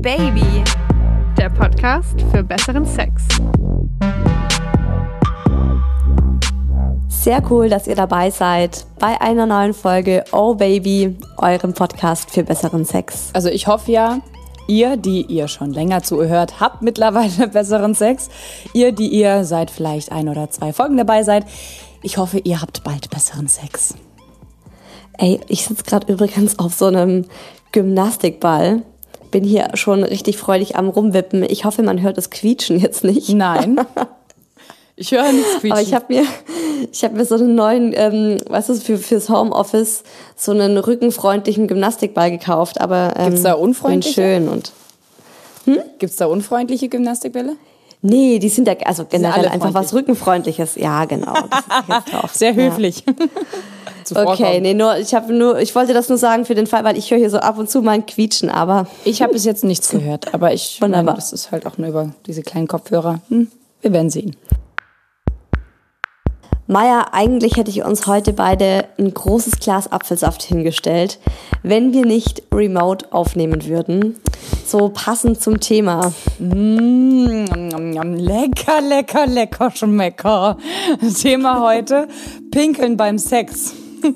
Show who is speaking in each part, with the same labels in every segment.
Speaker 1: Baby, der Podcast für besseren Sex.
Speaker 2: Sehr cool, dass ihr dabei seid bei einer neuen Folge Oh Baby, eurem Podcast für besseren Sex.
Speaker 3: Also ich hoffe ja, ihr, die ihr schon länger zuhört, habt mittlerweile besseren Sex. Ihr, die ihr seit vielleicht 1 oder 2 Folgen dabei seid, ich hoffe, ihr habt bald besseren Sex.
Speaker 2: Ey, ich sitze gerade übrigens auf so einem Gymnastikball. Bin hier schon richtig freudig am Rumwippen. Ich hoffe, man hört das Quietschen jetzt nicht.
Speaker 3: Nein. Ich höre nichts quietschen.
Speaker 2: Aber ich hab mir so einen neuen, fürs Homeoffice so einen rückenfreundlichen Gymnastikball gekauft. Aber
Speaker 3: gibt's da unfreundliche?
Speaker 2: Schön und
Speaker 3: Gibt's da unfreundliche Gymnastikbälle?
Speaker 2: Nee, die sind ja also generell einfach
Speaker 3: freundlich.
Speaker 2: was Rückenfreundliches. Ja, genau. Das ist jetzt drauf.
Speaker 3: Sehr höflich.
Speaker 2: Ja. Okay, nee, ich wollte das nur sagen für den Fall, weil ich höre hier so ab und zu mal ein Quietschen, aber
Speaker 3: Ich habe bis jetzt nichts gehört, aber ich meine, das ist halt auch nur über diese kleinen Kopfhörer. Wir werden sehen.
Speaker 2: Maja, eigentlich hätte ich uns heute beide ein großes Glas Apfelsaft hingestellt, wenn wir nicht remote aufnehmen würden. So passend zum Thema.
Speaker 3: Lecker, lecker, lecker, schmecker. Thema heute, Pinkeln beim Sex.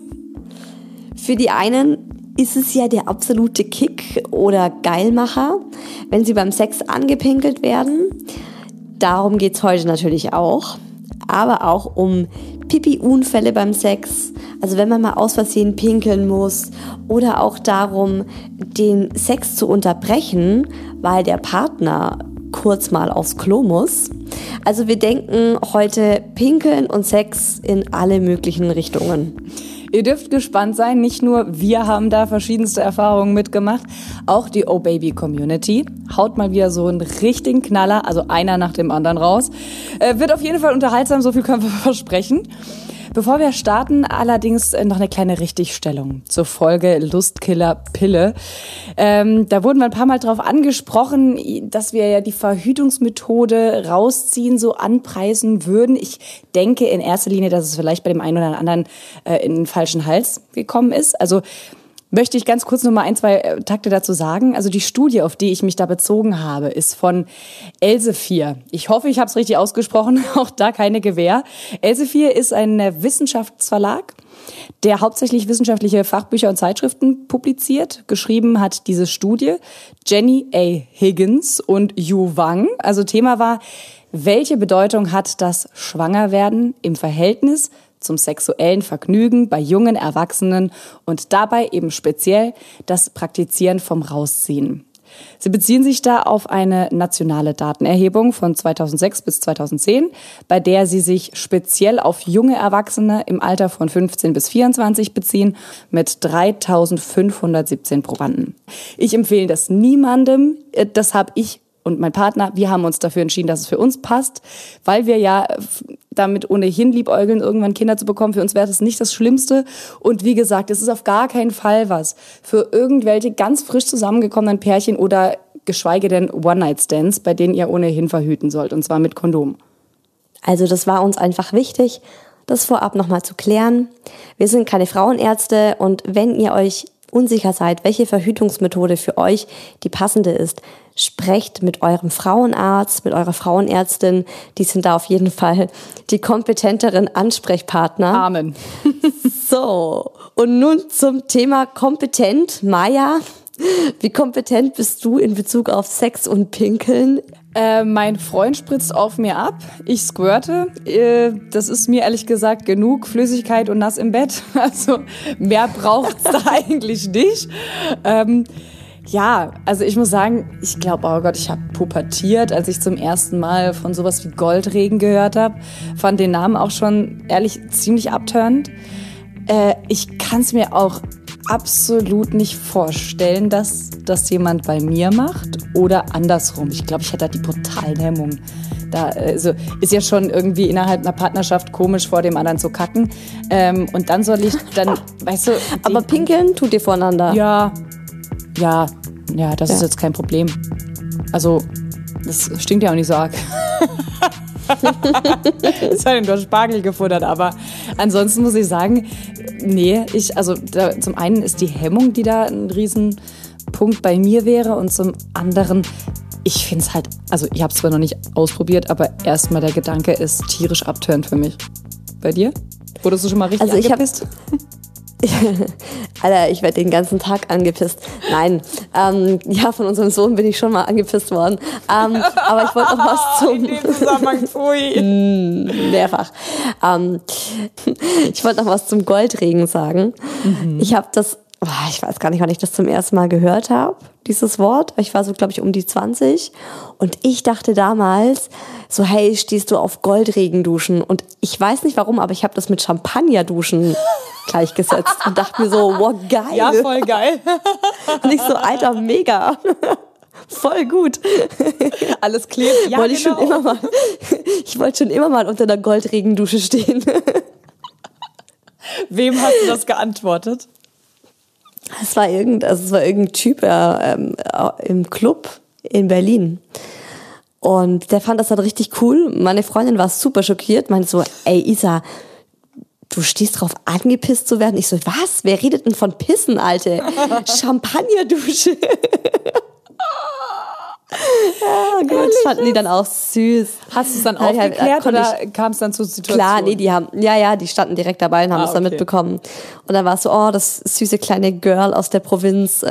Speaker 2: Für die einen ist es ja der absolute Kick oder Geilmacher, wenn sie beim Sex angepinkelt werden. Darum geht's heute natürlich auch. Aber auch um Pipi-Unfälle beim Sex, also wenn man mal aus Versehen pinkeln muss, oder auch darum, den Sex zu unterbrechen, weil der Partner kurz mal aufs Klo muss. Also wir denken heute Pinkeln und Sex in alle möglichen Richtungen.
Speaker 3: Ihr dürft gespannt sein, nicht nur wir haben da verschiedenste Erfahrungen mitgemacht, auch die Oh Baby Community haut mal wieder so einen richtigen Knaller, also einer nach dem anderen raus. Wird auf jeden Fall unterhaltsam, so viel können wir versprechen. Bevor wir starten, allerdings noch eine kleine Richtigstellung zur Folge Lustkiller Pille. Da wurden wir ein paar Mal drauf angesprochen, dass wir ja die Verhütungsmethode rausziehen, so anpreisen würden. Ich denke in erster Linie, dass es vielleicht bei dem einen oder anderen in den falschen Hals gekommen ist. Also möchte ich ganz kurz noch mal 1, 2 Takte dazu sagen. Also die Studie, auf die ich mich da bezogen habe, ist von Elsevier. Ich hoffe, ich habe es richtig ausgesprochen, auch da keine Gewähr. Elsevier ist ein Wissenschaftsverlag, der hauptsächlich wissenschaftliche Fachbücher und Zeitschriften publiziert. Geschrieben hat diese Studie Jenny A. Higgins und Yu Wang. Also Thema war, welche Bedeutung hat das Schwangerwerden im Verhältnis zum sexuellen Vergnügen bei jungen Erwachsenen und dabei eben speziell das Praktizieren vom Rausziehen. Sie beziehen sich da auf eine nationale Datenerhebung von 2006 bis 2010, bei der sie sich speziell auf junge Erwachsene im Alter von 15 bis 24 beziehen, mit 3.517 Probanden. Ich empfehle das niemandem, das habe ich und mein Partner, wir haben uns dafür entschieden, dass es für uns passt, weil wir ja damit ohnehin liebäugeln, irgendwann Kinder zu bekommen. Für uns wäre das nicht das Schlimmste. Und wie gesagt, es ist auf gar keinen Fall was für irgendwelche ganz frisch zusammengekommenen Pärchen oder geschweige denn One-Night-Stands, bei denen ihr ohnehin verhüten sollt, und zwar mit Kondom.
Speaker 2: Also das war uns einfach wichtig, das vorab nochmal zu klären. Wir sind keine Frauenärzte und wenn ihr euch unsicher seid, welche Verhütungsmethode für euch die passende ist, sprecht mit eurem Frauenarzt, mit eurer Frauenärztin. Die sind da auf jeden Fall die kompetenteren Ansprechpartner.
Speaker 3: Amen.
Speaker 2: So, und nun zum Thema kompetent. Maja, wie kompetent bist du in Bezug auf Sex und Pinkeln?
Speaker 3: Mein Freund spritzt auf mir ab, ich squirte. Das ist mir ehrlich gesagt genug Flüssigkeit und nass im Bett. Also mehr braucht's da eigentlich nicht. Ja, also ich muss sagen, ich glaube, oh Gott, ich habe pubertiert, als ich zum ersten Mal von sowas wie Goldregen gehört habe. Fand den Namen auch schon ehrlich ziemlich abturnend. Ich kann es mir auch absolut nicht vorstellen, dass das jemand bei mir macht oder andersrum. Ich glaube, ich hätte da die brutalen Hemmungen. Da also ist ja schon irgendwie innerhalb einer Partnerschaft komisch, vor dem anderen zu kacken. Und dann soll ich dann, weißt du...
Speaker 2: Aber pinkeln tut ihr voneinander?
Speaker 3: Ja, das ist jetzt kein Problem. Also, das stinkt ja auch nicht so arg. Es hat nur Spargel gefuttert, aber ansonsten muss ich sagen, nee, zum einen ist die Hemmung, die da ein Riesenpunkt Punkt bei mir wäre. Und zum anderen, ich finde es halt, also ich habe es zwar noch nicht ausprobiert, aber erstmal der Gedanke ist tierisch abtörend für mich. Bei dir? Wurdest du schon mal richtig angepisst?
Speaker 2: Alter, ich werde den ganzen Tag angepisst. Nein, ja, von unserem Sohn bin ich schon mal angepisst worden. Aber ich wollte noch was zum...
Speaker 3: In dem Zusammenhang,
Speaker 2: mehrfach. Ich wollte noch was zum Goldregen sagen. Ich habe das... Ich weiß gar nicht, wann ich das zum ersten Mal gehört habe, dieses Wort. Ich war so, glaube ich, um die 20. Und ich dachte damals so, hey, stehst du auf Goldregenduschen? Und ich weiß nicht warum, aber ich habe das mit Champagnerduschen gleichgesetzt und dachte mir so, wow, geil.
Speaker 3: Ja, voll geil.
Speaker 2: Und ich so, Alter, mega. Voll gut.
Speaker 3: Alles klebt. Ja,
Speaker 2: ich wollte schon immer mal unter einer Goldregendusche stehen.
Speaker 3: Wem hast du das geantwortet?
Speaker 2: Es war irgendein Typ im Club in Berlin. Und der fand das dann richtig cool. Meine Freundin war super schockiert, meinte so, ey Isa, du stehst drauf, angepisst zu werden? Ich so, was? Wer redet denn von Pissen, Alte? Champagnerdusche. Ja, gut, das fanden die dann auch süß.
Speaker 3: Hast du es dann aufgeklärt oder kam es dann zur Situation?
Speaker 2: Klar, nee, die standen direkt dabei und haben es dann mitbekommen. Und dann war es so, das süße kleine Girl aus der Provinz,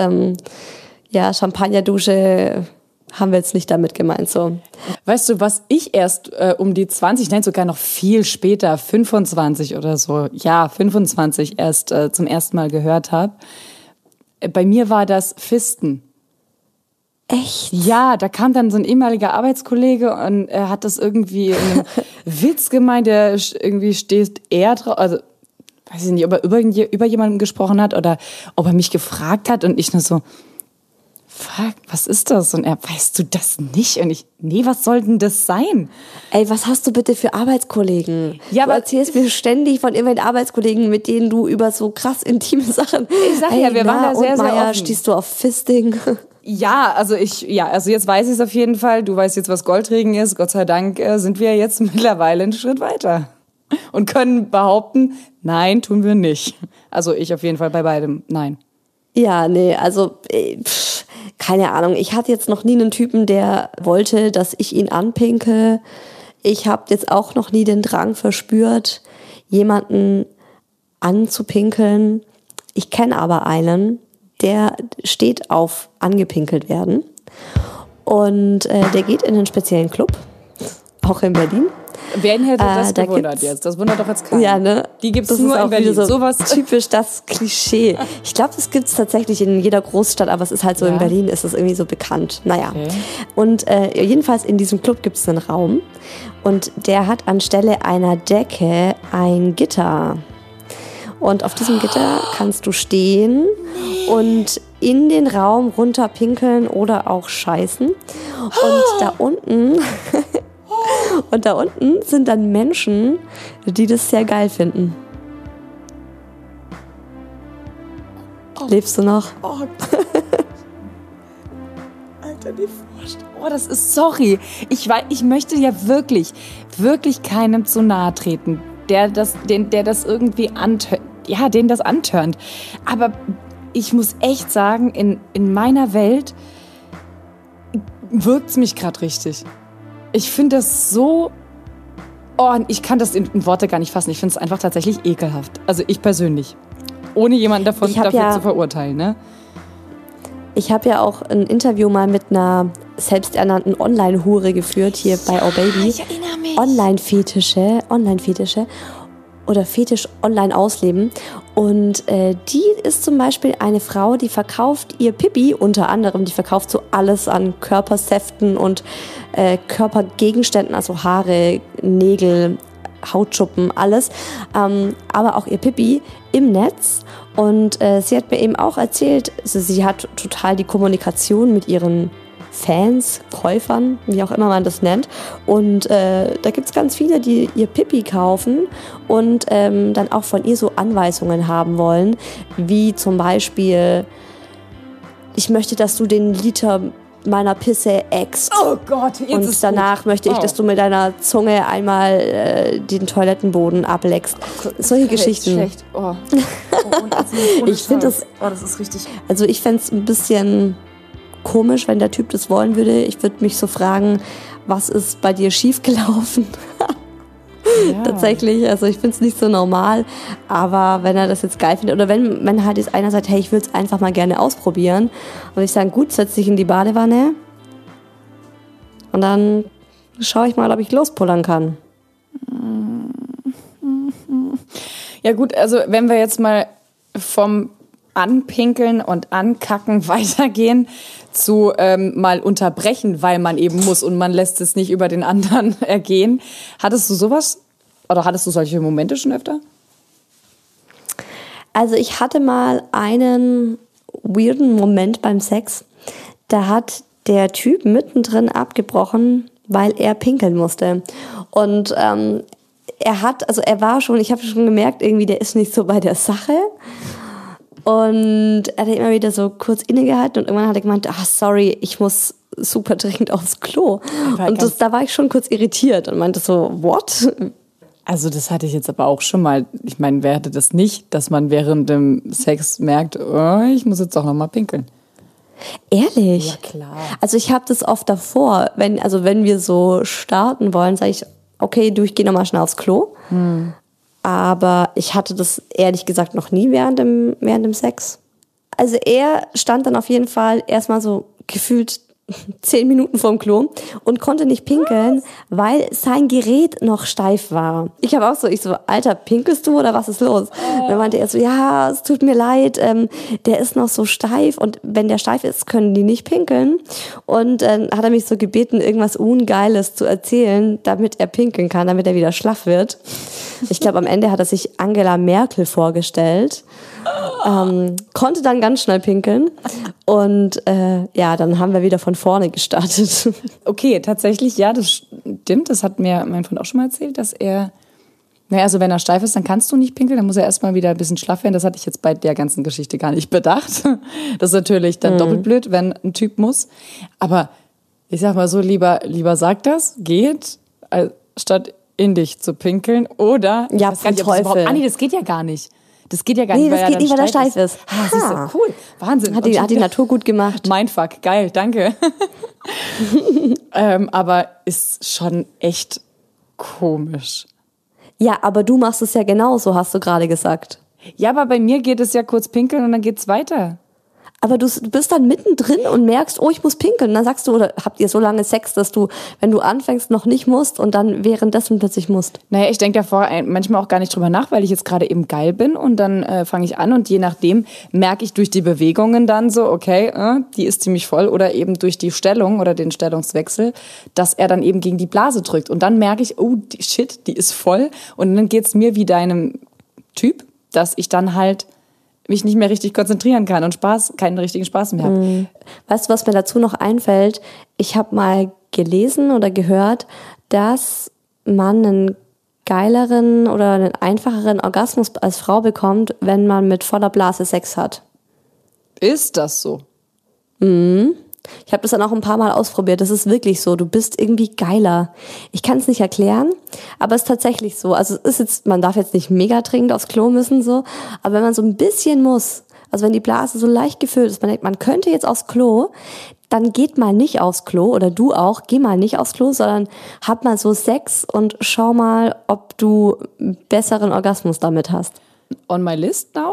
Speaker 2: Champagnerdusche haben wir jetzt nicht damit gemeint, so.
Speaker 3: Weißt du, was ich erst um die 20, nein, sogar noch viel später, 25 oder so, 25 erst zum ersten Mal gehört habe. Bei mir war das Fisten.
Speaker 2: Echt?
Speaker 3: Ja, da kam dann so ein ehemaliger Arbeitskollege und er hat das irgendwie in einem Witz gemeint, der irgendwie steht er drauf, also weiß ich nicht, ob er über jemanden gesprochen hat oder ob er mich gefragt hat und ich nur so, fuck, was ist das? Und er, weißt du das nicht? Und ich, nee, was soll denn das sein?
Speaker 2: Ey, was hast du bitte für Arbeitskollegen?
Speaker 3: Ja,
Speaker 2: du erzählst mir ständig von irgendwelchen Arbeitskollegen, mit denen du über so krass intime Sachen...
Speaker 3: Ich sag ja, wir waren da sehr, sehr offen.
Speaker 2: Stehst du auf Fisting?
Speaker 3: Ja, also jetzt weiß ich es auf jeden Fall. Du weißt jetzt, was Goldregen ist. Gott sei Dank sind wir jetzt mittlerweile einen Schritt weiter. Und können behaupten, nein, tun wir nicht. Also ich auf jeden Fall bei beidem, nein.
Speaker 2: Ja, nee, also keine Ahnung. Ich hatte jetzt noch nie einen Typen, der wollte, dass ich ihn anpinke. Ich habe jetzt auch noch nie den Drang verspürt, jemanden anzupinkeln. Ich kenne aber einen, der steht auf angepinkelt werden. Und der geht in einen speziellen Club, auch in Berlin.
Speaker 3: Wen hätte das gewundert jetzt? Das wundert doch jetzt keinen.
Speaker 2: Ja, ne?
Speaker 3: Die gibt's nur in Berlin.
Speaker 2: Sowas typisch das Klischee. Ich glaube, das gibt's tatsächlich in jeder Großstadt, aber es ist halt so, in Berlin ist es irgendwie so bekannt. Naja. Okay. Und jedenfalls in diesem Club gibt's einen Raum und der hat anstelle einer Decke ein Gitter. Und auf diesem Gitter kannst du stehen und in den Raum runterpinkeln oder auch scheißen. Und da unten sind dann Menschen, die das sehr geil finden. Lebst du noch?
Speaker 3: Oh, Alter, die Vorstellung. Oh, das ist, sorry. Ich möchte ja wirklich keinem zu nahe treten, den das irgendwie den das antörnt. Aber ich muss echt sagen, in meiner Welt wirkt's mich gerade richtig. Ich finde das so... Oh, ich kann das in Worte gar nicht fassen. Ich finde es einfach tatsächlich ekelhaft. Also ich persönlich. Ohne jemanden dafür zu verurteilen, ne?
Speaker 2: Ich habe ja auch ein Interview mal mit einer selbsternannten Online-Hure geführt, hier bei Oh Baby.
Speaker 3: Ich erinnere mich.
Speaker 2: Online-Fetische oder Fetisch online ausleben. Und die ist zum Beispiel eine Frau, die verkauft ihr Pipi unter anderem, die verkauft so alles an Körpersäften und Körpergegenständen, also Haare, Nägel, Hautschuppen, alles. Aber auch ihr Pipi im Netz. Und sie hat mir eben auch erzählt, also sie hat total die Kommunikation mit ihren Fans, Käufern, wie auch immer man das nennt. Und da gibt's ganz viele, die ihr Pipi kaufen und dann auch von ihr so Anweisungen haben wollen, wie zum Beispiel, ich möchte, dass du den Liter meiner Pisse ächzt.
Speaker 3: Oh Gott, jetzt
Speaker 2: und
Speaker 3: ist
Speaker 2: danach möchte ich, dass du mit deiner Zunge einmal den Toilettenboden ableckst. Solche Geschichten.
Speaker 3: Schlecht. Oh.
Speaker 2: Ich finde das...
Speaker 3: Oh, das ist richtig...
Speaker 2: Also ich fände es ein bisschen komisch, wenn der Typ das wollen würde. Ich würde mich so fragen, was ist bei dir schiefgelaufen? Ja. Tatsächlich, also ich finde es nicht so normal, aber wenn er das jetzt geil findet oder wenn halt jetzt einer sagt, hey, ich will es einfach mal gerne ausprobieren und ich sage, gut, setz dich in die Badewanne und dann schaue ich mal, ob ich lospullern kann.
Speaker 3: Ja gut, also wenn wir jetzt mal vom Anpinkeln und Ankacken weitergehen zu mal unterbrechen, weil man eben muss und man lässt es nicht über den anderen ergehen. Hattest du sowas oder hattest du solche Momente schon öfter?
Speaker 2: Also ich hatte mal einen weirden Moment beim Sex. Da hat der Typ mittendrin abgebrochen, weil er pinkeln musste. Und er war schon, ich habe schon gemerkt, irgendwie der ist nicht so bei der Sache. Und er hat immer wieder so kurz innegehalten und irgendwann hat er gemeint, sorry, ich muss super dringend aufs Klo. Und da war ich schon kurz irritiert und meinte so, what?
Speaker 3: Also das hatte ich jetzt aber auch schon mal. Ich meine, wer hatte das nicht, dass man während dem Sex merkt, oh, ich muss jetzt auch noch mal pinkeln.
Speaker 2: Ehrlich?
Speaker 3: Ja, klar.
Speaker 2: Also ich habe das oft davor, wenn wir so starten wollen, sage ich, okay, ich gehe nochmal schnell aufs Klo. Aber ich hatte das ehrlich gesagt noch nie während dem Sex. Also er stand dann auf jeden Fall erstmal so gefühlt 10 Minuten vorm Klo und konnte nicht pinkeln, weil sein Gerät noch steif war. Ich habe auch so, Alter, pinkelst du oder was ist los? Und dann meinte er so, ja, es tut mir leid, der ist noch so steif und wenn der steif ist, können die nicht pinkeln. Und dann hat er mich so gebeten, irgendwas Ungeiles zu erzählen, damit er pinkeln kann, damit er wieder schlaff wird. Ich glaube, am Ende hat er sich Angela Merkel vorgestellt, konnte dann ganz schnell pinkeln und dann haben wir wieder von vorne gestartet.
Speaker 3: Okay, tatsächlich, ja, das stimmt. Das hat mir mein Freund auch schon mal erzählt, dass er, also wenn er steif ist, dann kannst du nicht pinkeln, dann muss er erstmal wieder ein bisschen schlaff werden. Das hatte ich jetzt bei der ganzen Geschichte gar nicht bedacht. Das ist natürlich dann doppelt blöd, wenn ein Typ muss. Aber ich sag mal so, lieber sagt das, geht, statt in dich zu pinkeln oder...
Speaker 2: Ja,
Speaker 3: das geht ja gar nicht. Das geht ja gar nicht,
Speaker 2: das geht nicht, weil er steif ist.
Speaker 3: Siehst du, cool, Wahnsinn.
Speaker 2: Hat die Natur gut gemacht.
Speaker 3: Mindfuck, geil, danke. Aber ist schon echt komisch.
Speaker 2: Ja, aber du machst es ja genauso, hast du gerade gesagt.
Speaker 3: Ja, aber bei mir geht es ja kurz pinkeln und dann geht's weiter.
Speaker 2: Aber du bist dann mittendrin und merkst, oh, ich muss pinkeln. Dann sagst du, oder habt ihr so lange Sex, dass du, wenn du anfängst, noch nicht musst und dann währenddessen plötzlich musst?
Speaker 3: Naja, ich denke davor manchmal auch gar nicht drüber nach, weil ich jetzt gerade eben geil bin und dann fange ich an und je nachdem merke ich durch die Bewegungen dann so, okay, die ist ziemlich voll oder eben durch die Stellung oder den Stellungswechsel, dass er dann eben gegen die Blase drückt und dann merke ich, oh, die ist voll und dann geht's mir wie deinem Typ, dass ich dann halt mich nicht mehr richtig konzentrieren kann und keinen richtigen Spaß mehr habe.
Speaker 2: Weißt du, was mir dazu noch einfällt? Ich habe mal gelesen oder gehört, dass man einen geileren oder einen einfacheren Orgasmus als Frau bekommt, wenn man mit voller Blase Sex hat.
Speaker 3: Ist das so?
Speaker 2: Ich habe das dann auch ein paar Mal ausprobiert. Das ist wirklich so. Du bist irgendwie geiler. Ich kann es nicht erklären, aber es ist tatsächlich so. Also es ist jetzt, man darf jetzt nicht mega dringend aufs Klo müssen, so. Aber wenn man so ein bisschen muss, also wenn die Blase so leicht gefüllt ist, man denkt, man könnte jetzt aufs Klo, dann geht mal nicht aufs Klo oder du auch, geh mal nicht aufs Klo, sondern hab mal so Sex und schau mal, ob du einen besseren Orgasmus damit hast.
Speaker 3: On my list now.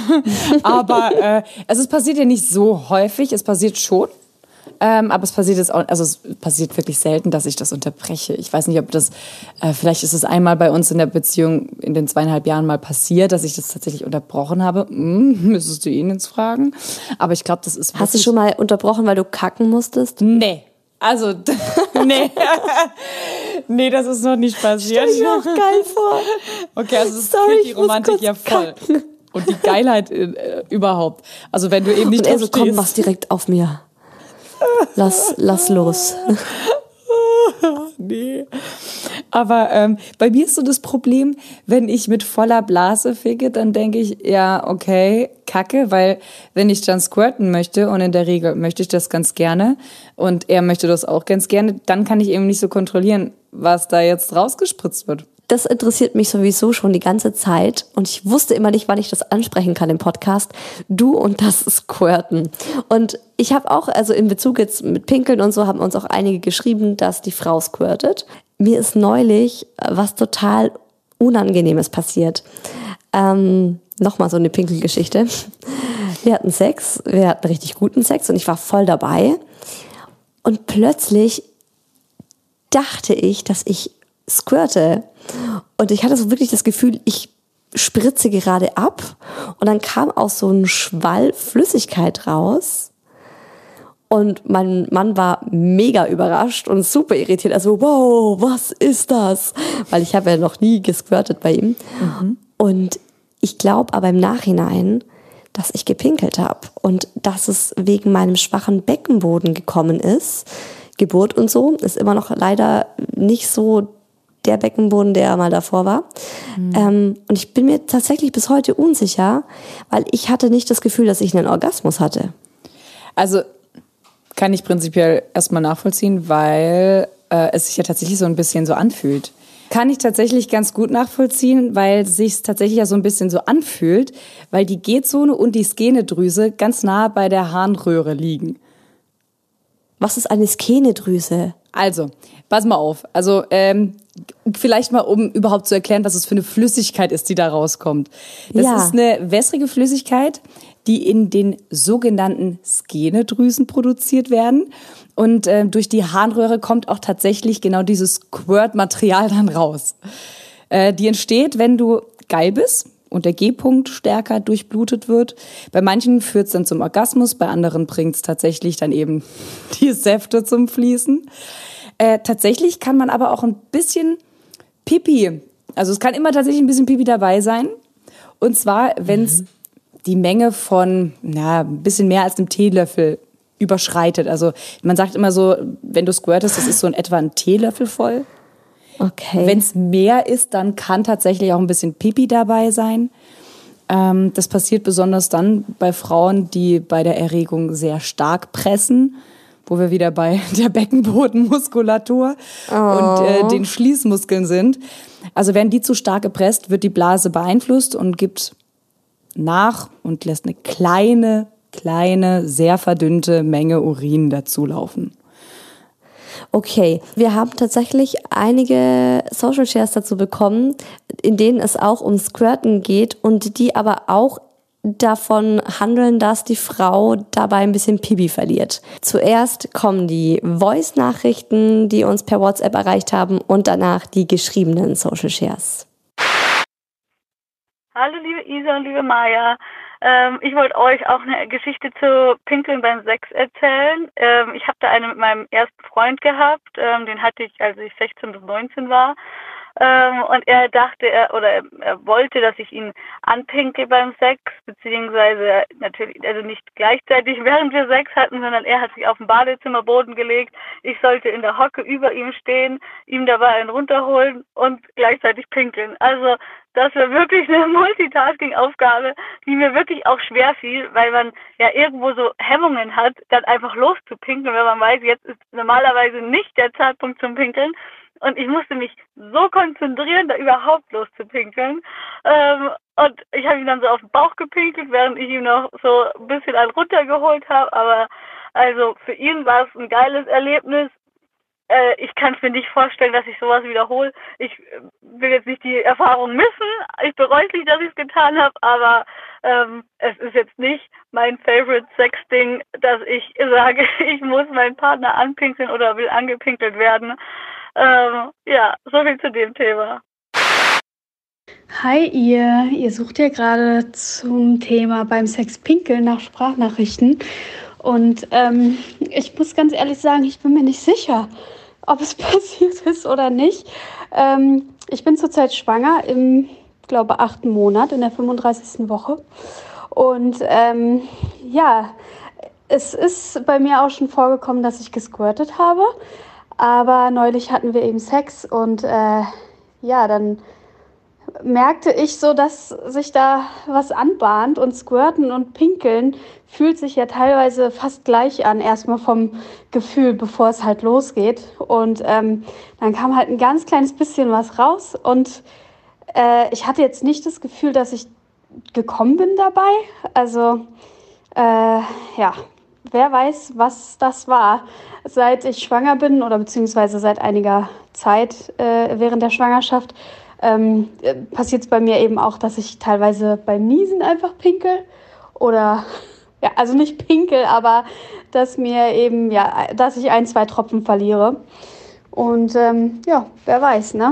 Speaker 3: Aber also es passiert ja nicht so häufig, es passiert schon. Aber es passiert jetzt auch, also es passiert wirklich selten, dass ich das unterbreche. Ich weiß nicht, ob das, vielleicht ist es einmal bei uns in der Beziehung in den 2,5 Jahren mal passiert, dass ich das tatsächlich unterbrochen habe. Müsstest du ihn jetzt fragen. Aber ich glaube, das ist wirklich...
Speaker 2: Hast du schon mal unterbrochen, weil du kacken musstest?
Speaker 3: Nee. Also, nee. Nee, das ist noch nicht passiert.
Speaker 2: Stell mir auch geil vor.
Speaker 3: Okay, also es fühlt die Romantik ja voll. Kacken. Und die Geilheit überhaupt. Also wenn du eben nicht
Speaker 2: und er so, komm, mach's direkt auf mir. Lass los.
Speaker 3: Nee. Aber bei mir ist so das Problem, wenn ich mit voller Blase ficke, dann denke ich, ja, okay, kacke, weil wenn ich dann squirten möchte, und in der Regel möchte ich das ganz gerne und er möchte das auch ganz gerne, dann kann ich eben nicht so kontrollieren, was da jetzt rausgespritzt wird.
Speaker 2: Das interessiert mich sowieso schon die ganze Zeit und ich wusste immer nicht, wann ich das ansprechen kann im Podcast. Du und das Squirten. Und ich habe auch, also in Bezug jetzt mit Pinkeln und so, haben uns auch einige geschrieben, dass die Frau squirtet. Mir ist neulich was total Unangenehmes passiert. Nochmal so eine Pinkelgeschichte. Wir hatten Sex, wir hatten richtig guten Sex und ich war voll dabei. Und plötzlich dachte ich, dass ich squirte. Und ich hatte so wirklich das Gefühl, ich spritze gerade ab. Und dann kam auch so ein Schwall Flüssigkeit raus. Und mein Mann war mega überrascht und super irritiert. Also, wow, was ist das? Weil ich habe ja noch nie gesquirtet bei ihm. Und ich glaube aber im Nachhinein, dass ich gepinkelt habe. Und dass es wegen meinem schwachen Beckenboden gekommen ist. Geburt und so ist immer noch leider nicht so der Beckenboden, der mal davor war. Und ich bin mir tatsächlich bis heute unsicher, weil ich hatte nicht das Gefühl, dass ich einen Orgasmus hatte.
Speaker 3: Also kann ich prinzipiell erstmal nachvollziehen, weil es sich ja tatsächlich so ein bisschen so anfühlt. Kann ich tatsächlich ganz gut nachvollziehen, weil es sich tatsächlich ja so ein bisschen so anfühlt, weil die G-Zone und die Skenedrüse ganz nah bei der Harnröhre liegen.
Speaker 2: Was ist eine Skenedrüse?
Speaker 3: Also, pass mal auf. Also, vielleicht mal, um überhaupt zu erklären, was es für eine Flüssigkeit ist, die da rauskommt. Das ist eine wässrige Flüssigkeit, die in den sogenannten Skenedrüsen produziert werden. Und durch die Harnröhre kommt auch tatsächlich genau dieses Squirt-Material dann raus. Die entsteht, wenn du geil bist und der G-Punkt stärker durchblutet wird. Bei manchen führt es dann zum Orgasmus, bei anderen bringt es tatsächlich dann eben die Säfte zum Fließen. Tatsächlich kann man aber auch ein bisschen Pipi, also es kann immer tatsächlich ein bisschen Pipi dabei sein. Und zwar, wenn es die Menge von ein bisschen mehr als einem Teelöffel überschreitet. Also man sagt immer so, wenn du squirtest, das ist so in etwa ein Teelöffel voll.
Speaker 2: Okay.
Speaker 3: Wenn es mehr ist, dann kann tatsächlich auch ein bisschen Pipi dabei sein. Das passiert besonders dann bei Frauen, die bei der Erregung sehr stark pressen, wo wir wieder bei der Beckenbodenmuskulatur und den Schließmuskeln sind. Also wenn die zu stark gepresst, wird die Blase beeinflusst und gibt nach und lässt eine kleine, sehr verdünnte Menge Urin dazulaufen.
Speaker 2: Okay, wir haben tatsächlich einige Social Shares dazu bekommen, in denen es auch um Squirten geht und die aber auch davon handeln, dass die Frau dabei ein bisschen Pipi verliert. Zuerst kommen die Voice-Nachrichten, die uns per WhatsApp erreicht haben und danach die geschriebenen Social Shares.
Speaker 4: Hallo liebe Isa und liebe Maja. Ich wollte euch auch eine Geschichte zu Pinkeln beim Sex erzählen. Ich habe da eine mit meinem ersten Freund gehabt. Den hatte ich, als ich 16 bis 19 war. Und er dachte, er wollte, dass ich ihn anpinkel beim Sex, beziehungsweise natürlich, also nicht gleichzeitig während wir Sex hatten, sondern er hat sich auf den Badezimmerboden gelegt. Ich sollte in der Hocke über ihm stehen, ihm dabei einen runterholen und gleichzeitig pinkeln. Also das war wirklich eine Multitasking-Aufgabe, die mir wirklich auch schwer fiel, weil man ja irgendwo so Hemmungen hat, dann einfach loszupinkeln, wenn man weiß, jetzt ist normalerweise nicht der Zeitpunkt zum Pinkeln. Und ich musste mich so konzentrieren, da überhaupt loszupinkeln. Und ich habe ihm dann so auf den Bauch gepinkelt, während ich ihm noch so ein bisschen einen runtergeholt habe. Aber also für ihn war es ein geiles Erlebnis. Ich kann es mir nicht vorstellen, dass ich sowas wiederhole. Ich will jetzt nicht die Erfahrung missen. Ich bereue es nicht, dass ich es getan habe, aber es ist jetzt nicht mein Favorite Sex-Ding, dass ich sage, ich muss meinen Partner anpinkeln oder will angepinkelt werden. Ja, so viel zu dem Thema.
Speaker 5: Hi ihr sucht ja gerade zum Thema beim Sex pinkeln nach Sprachnachrichten und ich muss ganz ehrlich sagen, ich bin mir nicht sicher, ob es passiert ist oder nicht. Ich bin zurzeit schwanger im, glaube 8. Monat, in der 35. Woche und ja, es ist bei mir auch schon vorgekommen, dass ich gesquirtet habe. Aber neulich hatten wir eben Sex und ja, dann merkte ich so, dass sich da was anbahnt und Squirten und Pinkeln fühlt sich ja teilweise fast gleich an, erstmal vom Gefühl, bevor es halt losgeht. Und dann kam halt ein ganz kleines bisschen was raus und ich hatte jetzt nicht das Gefühl, dass ich gekommen bin dabei. Also ja, wer weiß, was das war. Seit ich schwanger bin oder beziehungsweise seit einiger Zeit während der Schwangerschaft passiert es bei mir eben auch, dass ich teilweise beim Niesen einfach pinkel oder, ja, also nicht pinkel, aber dass mir eben, ja, dass ich 1, 2 Tropfen verliere. Und ja, wer weiß, ne?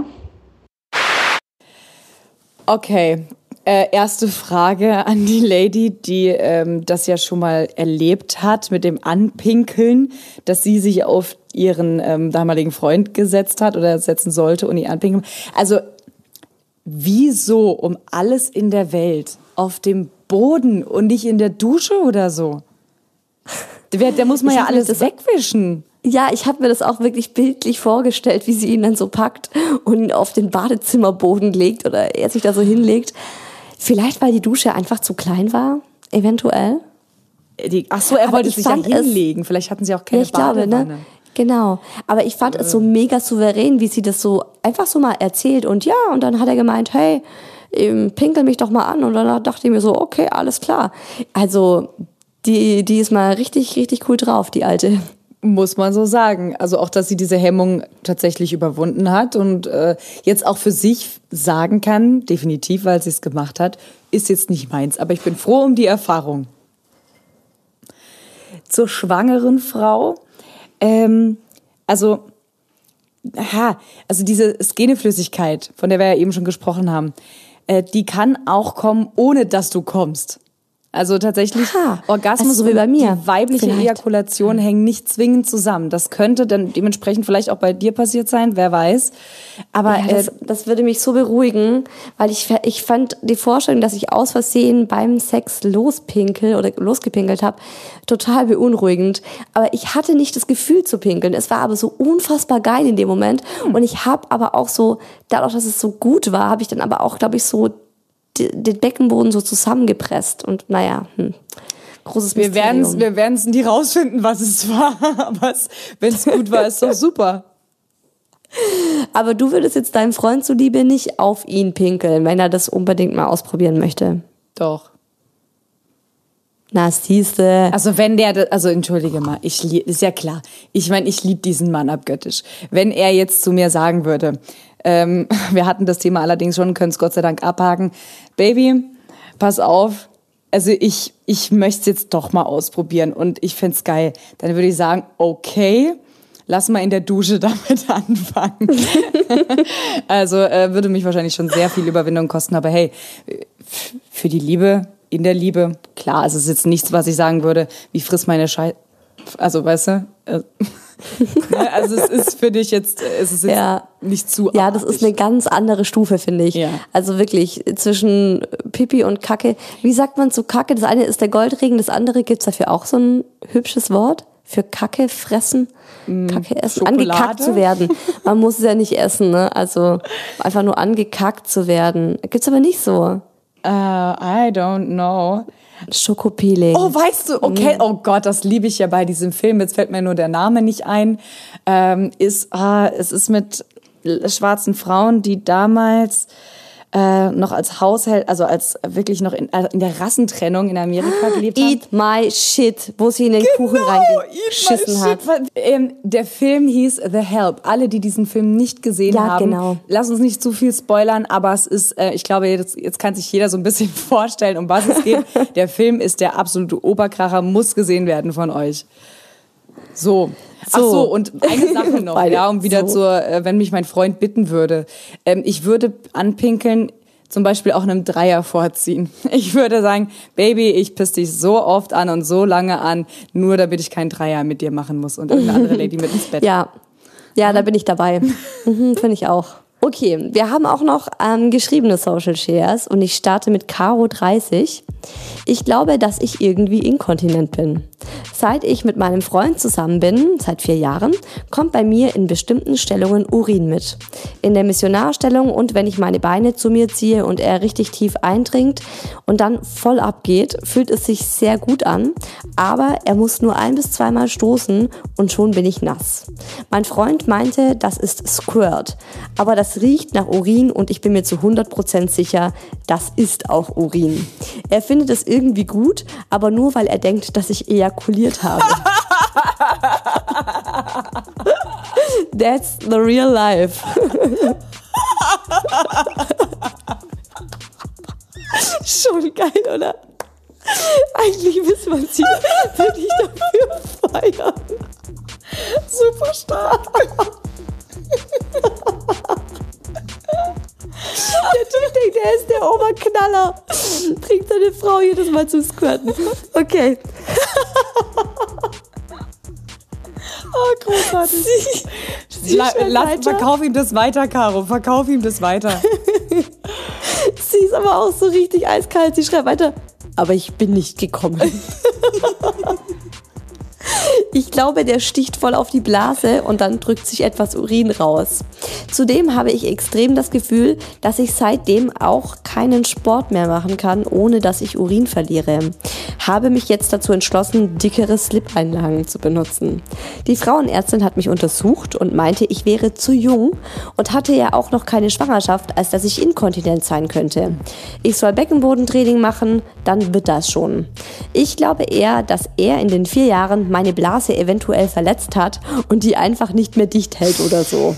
Speaker 3: Okay, erste Frage an die Lady, die das ja schon mal erlebt hat mit dem Anpinkeln, dass sie sich auf ihren damaligen Freund gesetzt hat oder setzen sollte und ihn anpinkeln. Also wieso um alles in der Welt auf dem Boden und nicht in der Dusche oder so? Da muss man ja alles wegwischen.
Speaker 2: Ja, ich habe mir das auch wirklich bildlich vorgestellt, wie sie ihn dann so packt und ihn auf den Badezimmerboden legt oder er sich da so hinlegt. Vielleicht, weil die Dusche einfach zu klein war, eventuell.
Speaker 3: Ach so, er wollte sich ja hinlegen. Vielleicht hatten sie auch keine Badewanne.
Speaker 2: Glaube, ne? Genau. Aber ich fand es so mega souverän, wie sie das so einfach so mal erzählt. Und ja, und dann hat er gemeint, hey, pinkel mich doch mal an. Und dann dachte ich mir so, okay, alles klar. Also, die ist mal richtig, richtig cool drauf, die Alte.
Speaker 3: Muss man so sagen. Also auch, dass sie diese Hemmung tatsächlich überwunden hat und jetzt auch für sich sagen kann, definitiv, weil sie es gemacht hat, ist jetzt nicht meins. Aber ich bin froh um die Erfahrung. Zur schwangeren Frau. Also diese Skeneflüssigkeit, von der wir ja eben schon gesprochen haben, die kann auch kommen, ohne dass du kommst. Also tatsächlich, Orgasmus
Speaker 2: also so wie bei mir.
Speaker 3: Und die weibliche Ejakulation hängen nicht zwingend zusammen. Das könnte dann dementsprechend vielleicht auch bei dir passiert sein, wer weiß. Aber
Speaker 2: ja, das würde mich so beruhigen, weil ich fand die Vorstellung, dass ich aus Versehen beim Sex losgepinkelt habe, total beunruhigend. Aber ich hatte nicht das Gefühl zu pinkeln. Es war aber so unfassbar geil in dem Moment. Und ich habe aber auch so, dadurch, dass es so gut war, habe ich dann aber auch, glaube ich, so den Beckenboden so zusammengepresst und naja, großes Mysterium.
Speaker 3: Wir werden's nie rausfinden, was es war, aber wenn es gut war, ist doch super.
Speaker 2: Aber du würdest jetzt deinem Freund zuliebe nicht auf ihn pinkeln, wenn er das unbedingt mal ausprobieren möchte.
Speaker 3: Doch.
Speaker 2: Na, siehste.
Speaker 3: Also entschuldige mal, ist ja klar. Ich meine, ich liebe diesen Mann abgöttisch. Wenn er jetzt zu mir sagen würde, wir hatten das Thema allerdings schon, können es Gott sei Dank abhaken. Baby, pass auf, also ich möchte es jetzt doch mal ausprobieren und ich find's geil. Dann würde ich sagen, okay, lass mal in der Dusche damit anfangen. Also würde mich wahrscheinlich schon sehr viel Überwindung kosten, aber hey, für die Liebe, in der Liebe, klar, es ist jetzt nichts, was ich sagen würde, wie friss meine Scheiße. Also, weißt du, also es ist für dich jetzt, nicht zu artig.
Speaker 2: Ja, das ist eine ganz andere Stufe, finde ich. Ja. Also wirklich zwischen Pipi und Kacke. Wie sagt man zu Kacke? Das eine ist der Goldregen, das andere, gibt's dafür auch so ein hübsches Wort? Für Kacke fressen? Kacke essen?
Speaker 3: Schokolade?
Speaker 2: Angekackt zu werden. Man muss es ja nicht essen, ne? Also einfach nur angekackt zu werden. Gibt's aber nicht so.
Speaker 3: I don't know.
Speaker 2: Schokopeeling.
Speaker 3: Oh, weißt du, okay, oh Gott, das liebe ich ja bei diesem Film, jetzt fällt mir nur der Name nicht ein, es ist mit schwarzen Frauen, die damals noch als Haushalt, also als wirklich noch in der Rassentrennung in Amerika gelebt haben.
Speaker 2: Eat my shit, wo sie in den Kuchen reingeschissen hat.
Speaker 3: Der Film hieß The Help. Alle, die diesen Film nicht gesehen haben, genau. Lass uns nicht zu viel spoilern, aber es ist, ich glaube, jetzt kann sich jeder so ein bisschen vorstellen, um was es geht. Der Film ist der absolute Oberkracher, muss gesehen werden von euch. So. Ach so, und eine Sache noch, ja, um wieder wenn mich mein Freund bitten würde. Ich würde anpinkeln, zum Beispiel auch einem Dreier vorziehen. Ich würde sagen, Baby, ich piss dich so oft an und so lange an, nur damit ich keinen Dreier mit dir machen muss und irgendeine andere Lady mit ins Bett.
Speaker 2: Ja, da bin ich dabei. Finde ich auch. Okay, wir haben auch noch geschriebene Social Shares und ich starte mit Caro30. Ich glaube, dass ich irgendwie inkontinent bin. Seit ich mit meinem Freund zusammen bin, seit 4 Jahren, kommt bei mir in bestimmten Stellungen Urin mit. In der Missionarstellung und wenn ich meine Beine zu mir ziehe und er richtig tief eindringt und dann voll abgeht, fühlt es sich sehr gut an, aber er muss nur 1- bis 2-mal stoßen und schon bin ich nass. Mein Freund meinte, das ist Squirt, aber das riecht nach Urin und ich bin mir zu 100% sicher, das ist auch Urin. Er findet es irgendwie gut, aber nur weil er denkt, dass ich ejakuliert habe. That's the real life. Schon geil, oder? Eigentlich müssen wir uns hier wirklich dafür feiern. Super stark. Der Typ denkt, er ist der Oberknaller. Bringt seine Frau jedes Mal zum Squirten. Okay.
Speaker 3: Oh, großartig. Verkauf ihm das weiter, Caro. Verkauf ihm das weiter.
Speaker 2: Sie ist aber auch so richtig eiskalt. Sie schreibt weiter. Aber ich bin nicht gekommen. Ich glaube, der sticht voll auf die Blase und dann drückt sich etwas Urin raus. Zudem habe ich extrem das Gefühl, dass ich seitdem auch keinen Sport mehr machen kann, ohne dass ich Urin verliere. Habe mich jetzt dazu entschlossen, dickere Slip-Einlagen zu benutzen. Die Frauenärztin hat mich untersucht und meinte, ich wäre zu jung und hatte ja auch noch keine Schwangerschaft, als dass ich inkontinent sein könnte. Ich soll Beckenbodentraining machen, dann wird das schon. Ich glaube eher, dass er in den 4 Jahren meine Blase eventuell verletzt hat und die einfach nicht mehr dicht hält oder so.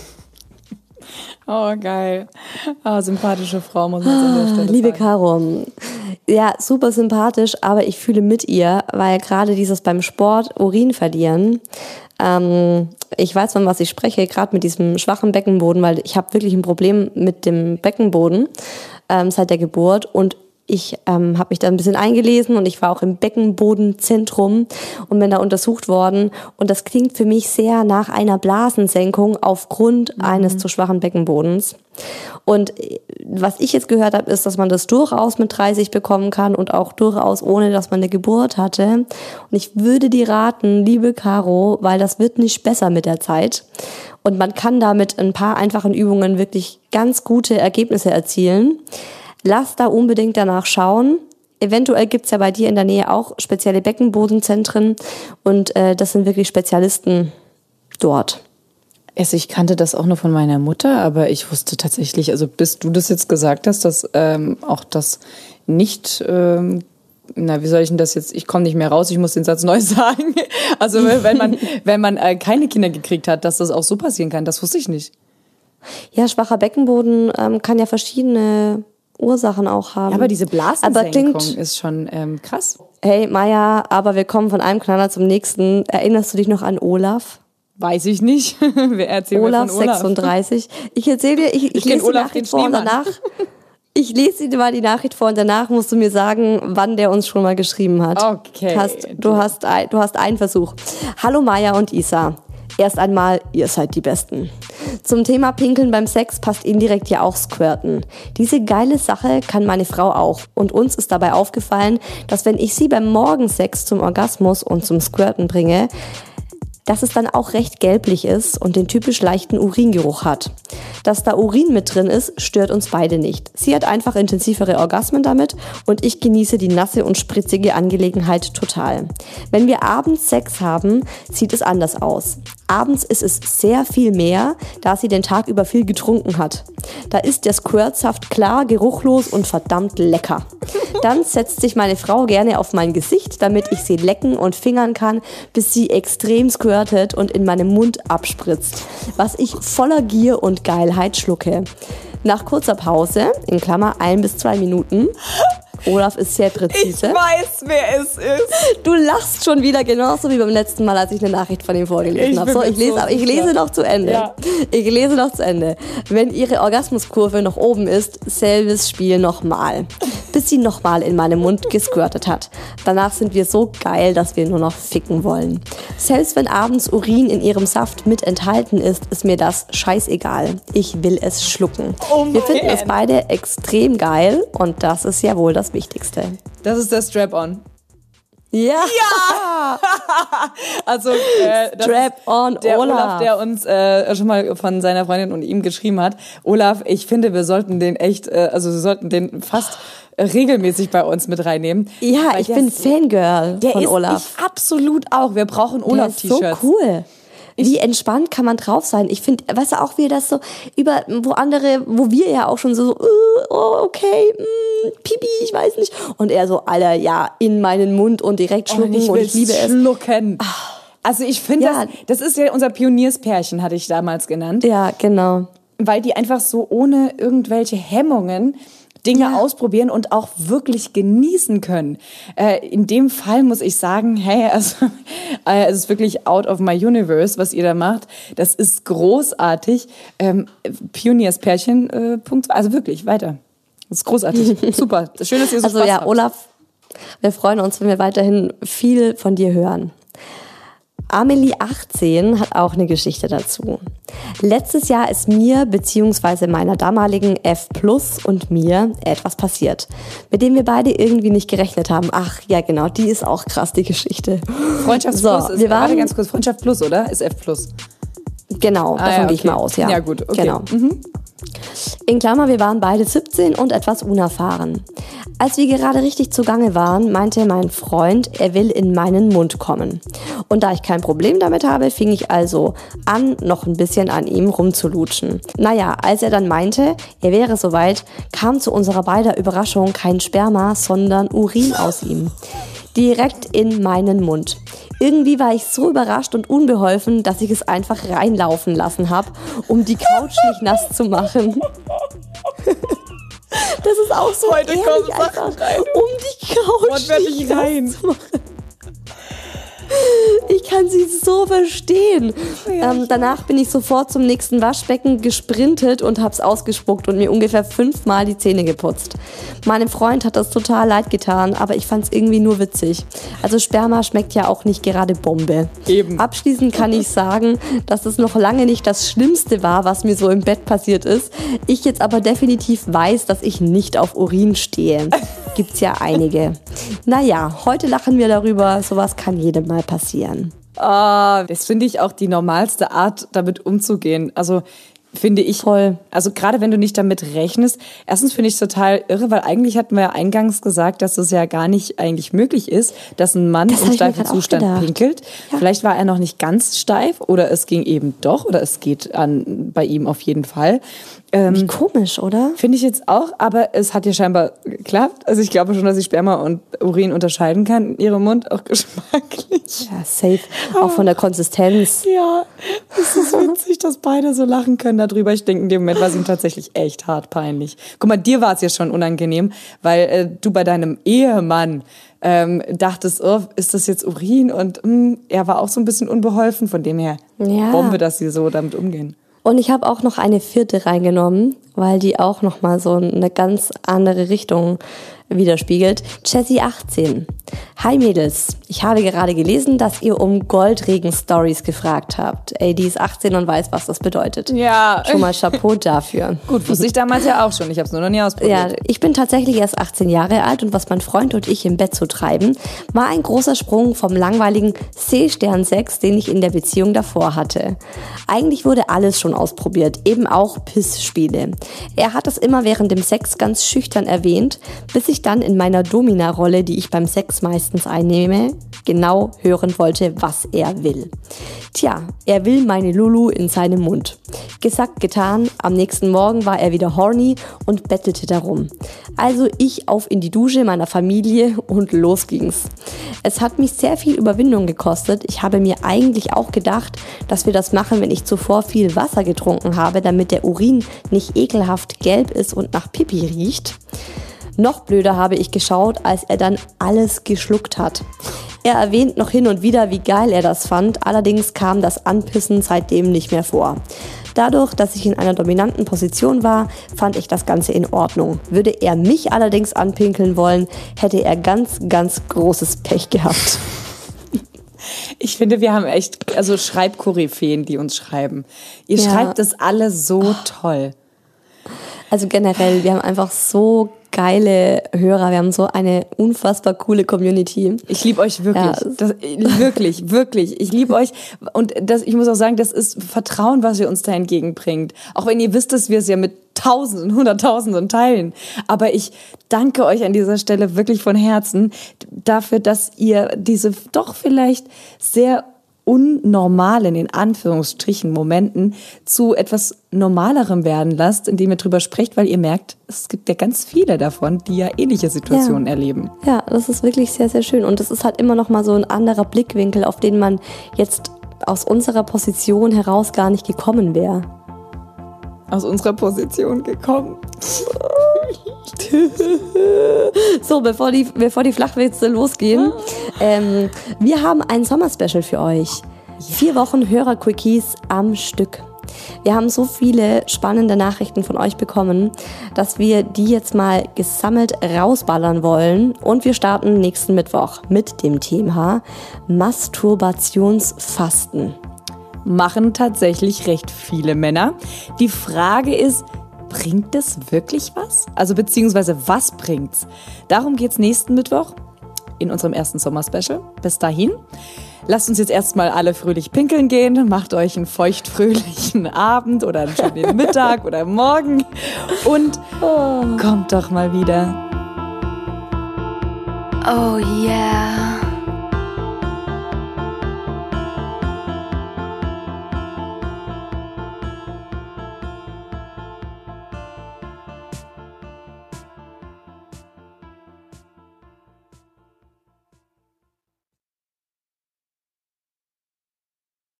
Speaker 3: Oh, geil. Sympathische Frau, muss man an der Stelle
Speaker 2: Liebe
Speaker 3: sagen.
Speaker 2: Caro, ja, super sympathisch, aber ich fühle mit ihr, weil gerade dieses beim Sport Urin verlieren, ich weiß, von was ich spreche, gerade mit diesem schwachen Beckenboden, weil ich habe wirklich ein Problem mit dem Beckenboden seit der Geburt und ich habe mich da ein bisschen eingelesen und ich war auch im Beckenbodenzentrum und bin da untersucht worden. Und das klingt für mich sehr nach einer Blasensenkung aufgrund eines zu schwachen Beckenbodens. Und was ich jetzt gehört habe, ist, dass man das durchaus mit 30 bekommen kann und auch durchaus ohne, dass man eine Geburt hatte. Und ich würde dir raten, liebe Caro, weil das wird nicht besser mit der Zeit. Und man kann da mit ein paar einfachen Übungen wirklich ganz gute Ergebnisse erzielen. Lass da unbedingt danach schauen. Eventuell gibt's ja bei dir in der Nähe auch spezielle Beckenbodenzentren und das sind wirklich Spezialisten dort.
Speaker 3: Ich kannte das auch nur von meiner Mutter, aber ich wusste tatsächlich, also bis du das jetzt gesagt hast, dass auch das nicht, wie soll ich denn das jetzt, ich komme nicht mehr raus, ich muss den Satz neu sagen. Also wenn man keine Kinder gekriegt hat, dass das auch so passieren kann, das wusste ich nicht.
Speaker 2: Ja, schwacher Beckenboden kann ja verschiedene Ursachen auch haben.
Speaker 3: Ja, aber diese Blasensenkung ist schon krass.
Speaker 2: Hey Maja, aber wir kommen von einem Knaller zum nächsten. Erinnerst du dich noch an Olaf?
Speaker 3: Weiß ich nicht. Wer erzählt
Speaker 2: Olaf,
Speaker 3: von Olaf?
Speaker 2: 36. Ich erzähle dir, ich lese die Nachricht vor und danach. Ich lese dir mal die Nachricht vor und danach musst du mir sagen, wann der uns schon mal geschrieben hat.
Speaker 3: Okay.
Speaker 2: Du hast einen Versuch. Hallo Maja und Isa. Erst einmal, ihr seid die Besten. Zum Thema Pinkeln beim Sex passt indirekt ja auch Squirten. Diese geile Sache kann meine Frau auch. Und uns ist dabei aufgefallen, dass wenn ich sie beim Morgensex zum Orgasmus und zum Squirten bringe, dass es dann auch recht gelblich ist und den typisch leichten Uringeruch hat. Dass da Urin mit drin ist, stört uns beide nicht. Sie hat einfach intensivere Orgasmen damit und ich genieße die nasse und spritzige Angelegenheit total. Wenn wir abends Sex haben, sieht es anders aus. Abends ist es sehr viel mehr, da sie den Tag über viel getrunken hat. Da ist der Squirtsaft klar, geruchlos und verdammt lecker. Dann setzt sich meine Frau gerne auf mein Gesicht, damit ich sie lecken und fingern kann, bis sie extrem squirtet und in meinem Mund abspritzt, was ich voller Gier und Geilheit schlucke. Nach kurzer Pause, in Klammer 1 bis 2 Minuten, Olaf ist sehr präzise.
Speaker 3: Ich weiß, wer es ist.
Speaker 2: Du lachst schon wieder genauso wie beim letzten Mal, als ich eine Nachricht von ihm vorgelesen habe. So, ich lese noch zu Ende.
Speaker 3: Ja.
Speaker 2: Ich lese noch zu Ende. Wenn ihre Orgasmuskurve noch oben ist, selbes Spiel nochmal. Bis sie nochmal in meinem Mund gesquirtet hat. Danach sind wir so geil, dass wir nur noch ficken wollen. Selbst wenn abends Urin in ihrem Saft mit enthalten ist, ist mir das scheißegal. Ich will es schlucken. Wir finden es beide extrem geil und das ist ja wohl das Wichtigste.
Speaker 3: Das ist der Strap-on.
Speaker 2: Ja!
Speaker 3: Also
Speaker 2: Strap-on
Speaker 3: der
Speaker 2: Olaf.
Speaker 3: Der uns schon mal von seiner Freundin und ihm geschrieben hat. Olaf, ich finde, wir sollten den echt, wir sollten den fast regelmäßig bei uns mit reinnehmen.
Speaker 2: Ja, ich bin Fangirl von Olaf.
Speaker 3: Ich absolut auch. Wir brauchen Olaf-T-Shirts.
Speaker 2: Der ist so cool. Wie entspannt kann man drauf sein? Ich finde, weißt du, auch wie das so wo wir ja auch schon so, okay, Pipi, ich weiß nicht. Und er so, Alter, ja, in meinen Mund und direkt schlucken und ich liebe es.
Speaker 3: Schlucken. Also ich finde, das ist ja unser Pionierspärchen, hatte ich damals genannt.
Speaker 2: Ja, genau.
Speaker 3: Weil die einfach so ohne irgendwelche Hemmungen Dinge ausprobieren und auch wirklich genießen können. In dem Fall muss ich sagen, hey, also es ist wirklich out of my universe, was ihr da macht. Das ist großartig. Pionierspärchen, Punkt. Also wirklich, weiter. Das ist großartig. Super. Schön, dass ihr so Spaß habt.
Speaker 2: Olaf, wir freuen uns, wenn wir weiterhin viel von dir hören. Amelie 18 hat auch eine Geschichte dazu. Letztes Jahr ist mir bzw. meiner damaligen F+ und mir etwas passiert, mit dem wir beide irgendwie nicht gerechnet haben. Ach ja, genau, die ist auch krass, die Geschichte.
Speaker 3: Freundschaft Plus ist, warte ganz kurz, Freundschaft Plus, oder? Ist F+.
Speaker 2: Genau, davon gehe ich mal aus, ja.
Speaker 3: Ja gut, okay.
Speaker 2: Genau. In Klammer, wir waren beide 17 und etwas unerfahren. Als wir gerade richtig zugange waren, meinte mein Freund, er will in meinen Mund kommen. Und da ich kein Problem damit habe, fing ich also an, noch ein bisschen an ihm rumzulutschen. Naja, als er dann meinte, er wäre soweit, kam zu unserer beider Überraschung kein Sperma, sondern Urin aus ihm. Direkt in meinen Mund. Irgendwie war ich so überrascht und unbeholfen, dass ich es einfach reinlaufen lassen habe, um die Couch nicht nass zu machen. Das ist auch so
Speaker 3: heute
Speaker 2: ehrlich einfach, um die Couch nicht nass zu machen. Ich kann sie so verstehen. Danach bin ich sofort zum nächsten Waschbecken gesprintet und hab's ausgespuckt und mir ungefähr 5-mal die Zähne geputzt. Meinem Freund hat das total leid getan, aber ich fand's irgendwie nur witzig. Also Sperma schmeckt ja auch nicht gerade Bombe.
Speaker 3: Eben.
Speaker 2: Abschließend kann ich sagen, dass es noch lange nicht das Schlimmste war, was mir so im Bett passiert ist. Ich jetzt aber definitiv weiß, dass ich nicht auf Urin stehe. Gibt's ja einige. Naja, heute lachen wir darüber. Sowas kann jedem mal passieren.
Speaker 3: Das finde ich auch die normalste Art, damit umzugehen. Also finde ich
Speaker 2: voll.
Speaker 3: Also gerade wenn du nicht damit rechnest. Erstens finde ich es total irre, weil eigentlich hatten wir ja eingangs gesagt, dass es ja gar nicht eigentlich möglich ist, dass ein Mann im steifen Zustand pinkelt. Ja. Vielleicht war er noch nicht ganz steif oder es ging eben doch oder es geht bei ihm auf jeden Fall.
Speaker 2: Wie komisch, oder?
Speaker 3: Finde ich jetzt auch, aber es hat ja scheinbar geklappt. Also ich glaube schon, dass ich Sperma und Urin unterscheiden kann in ihrem Mund, auch geschmacklich.
Speaker 2: Ja, safe. Auch von der Konsistenz.
Speaker 3: Ja, es ist witzig, dass beide so lachen können darüber. Ich denke, in dem Moment war es ihm tatsächlich echt hart peinlich. Guck mal, dir war es ja schon unangenehm, weil du bei deinem Ehemann dachtest, oh, ist das jetzt Urin? Und er war auch so ein bisschen unbeholfen, von dem her Bombe, dass sie so damit umgehen.
Speaker 2: Und ich habe auch noch eine 4. reingenommen, weil die auch nochmal so eine ganz andere Richtung widerspiegelt. Jessie 18. Hi Mädels, ich habe gerade gelesen, dass ihr um Goldregen-Stories gefragt habt. Ey, die ist 18 und weiß, was das bedeutet.
Speaker 3: Ja.
Speaker 2: Schon mal Chapeau dafür.
Speaker 3: Gut, wusste ich damals ja auch schon. Ich habe es nur noch nie ausprobiert.
Speaker 2: Ja, ich bin tatsächlich erst 18 Jahre alt und was mein Freund und ich im Bett so treiben, war ein großer Sprung vom langweiligen C-Stern-Sex, den ich in der Beziehung davor hatte. Eigentlich wurde alles schon ausprobiert, eben auch Pissspiele. Er hat es immer während dem Sex ganz schüchtern erwähnt, bis ich dann in meiner Domina-Rolle, die ich beim Sex meistens einnehme, genau hören wollte, was er will. Tja, er will meine Lulu in seinem Mund. Gesagt, getan, am nächsten Morgen war er wieder horny und bettelte darum. Also ich auf in die Dusche meiner Familie und los ging's. Es hat mich sehr viel Überwindung gekostet. Ich habe mir eigentlich auch gedacht, dass wir das machen, wenn ich zuvor viel Wasser getrunken habe, damit der Urin nicht ekelhaft gelb ist und nach Pipi riecht. Noch blöder habe ich geschaut, als er dann alles geschluckt hat. Er erwähnt noch hin und wieder, wie geil er das fand, allerdings kam das Anpissen seitdem nicht mehr vor. Dadurch, dass ich in einer dominanten Position war, fand ich das Ganze in Ordnung. Würde er mich allerdings anpinkeln wollen, hätte er ganz, ganz großes Pech gehabt.
Speaker 3: Ich finde, wir haben echt, also Schreibkoryphäen, die uns schreiben. Ihr schreibt das alle so toll.
Speaker 2: Also generell, wir haben einfach so geile Hörer, wir haben so eine unfassbar coole Community.
Speaker 3: Ich liebe euch wirklich. Wirklich. Ich liebe euch und ich muss auch sagen, das ist Vertrauen, was ihr uns da entgegenbringt. Auch wenn ihr wisst, dass wir es ja mit Tausenden, Hunderttausenden teilen. Aber ich danke euch an dieser Stelle wirklich von Herzen dafür, dass ihr diese doch vielleicht sehr unnormalen, in Anführungsstrichen, Momenten zu etwas Normalerem werden lasst, indem ihr drüber sprecht, weil ihr merkt, es gibt ja ganz viele davon, die ja ähnliche Situationen erleben.
Speaker 2: Ja, das ist wirklich sehr, sehr schön. Und das ist halt immer noch mal so ein anderer Blickwinkel, auf den man jetzt aus unserer Position heraus gar nicht gekommen wäre.
Speaker 3: Aus unserer Position gekommen.
Speaker 2: So, bevor die Flachwitze losgehen, wir haben ein Sommerspecial für euch. 4 Wochen Hörer-Quickies am Stück. Wir haben so viele spannende Nachrichten von euch bekommen, dass wir die jetzt mal gesammelt rausballern wollen. Und wir starten nächsten Mittwoch mit dem Thema Masturbationsfasten.
Speaker 3: Machen tatsächlich recht viele Männer. Die Frage ist, bringt es wirklich was? Also beziehungsweise was bringt's? Darum geht's nächsten Mittwoch in unserem ersten Sommerspecial. Bis dahin, lasst uns jetzt erstmal alle fröhlich pinkeln gehen. Macht euch einen feuchtfröhlichen Abend oder einen schönen Mittag oder Morgen und kommt doch mal wieder.
Speaker 6: Oh yeah.